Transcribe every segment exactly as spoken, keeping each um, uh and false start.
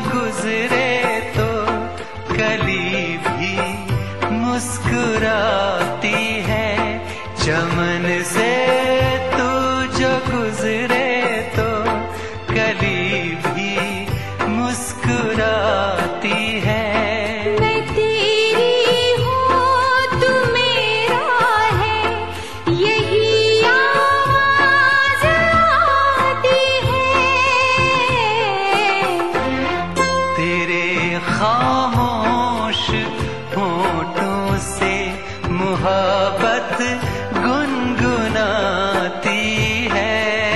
गुजरे तो कली भी मुस्कुराती है। चमन से तू जो गुजरे तो कली भी मुस्कुराती है। मैं तेरी हूँ तू मेरा है, यही आवाज़ आती है। तेरे खामोश होठों से मोहब्बत गुनगुनाती है।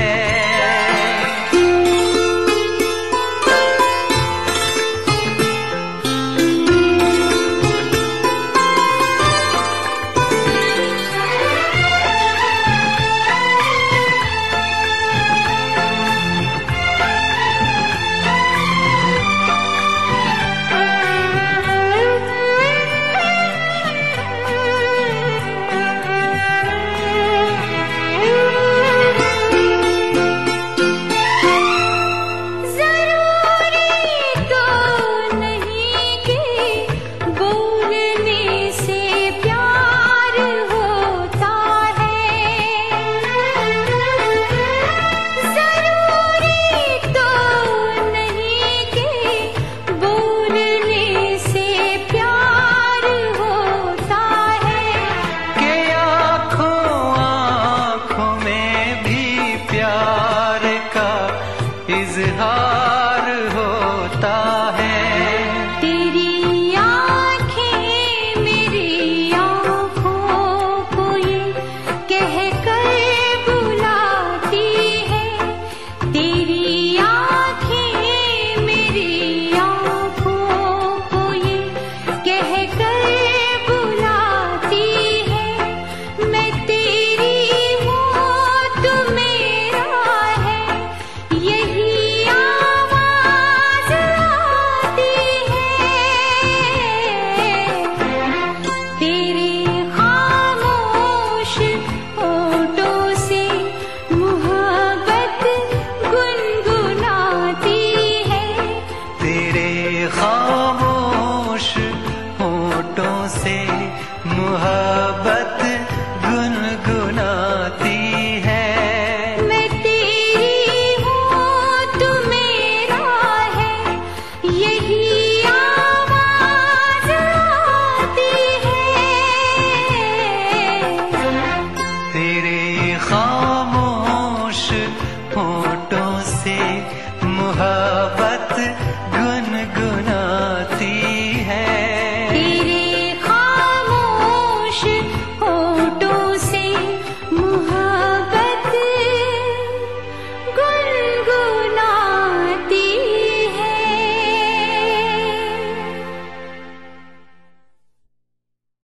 इज़हार होता है। तेरी आँखें मेरी आँखों को ये कह कर बुलाती है। तेरी आँखें मेरी आँखों को ये कह कर बुलाती है। मैं तेरी हूँ तू मेरा है, यही खामोश होठों से मोहब्बत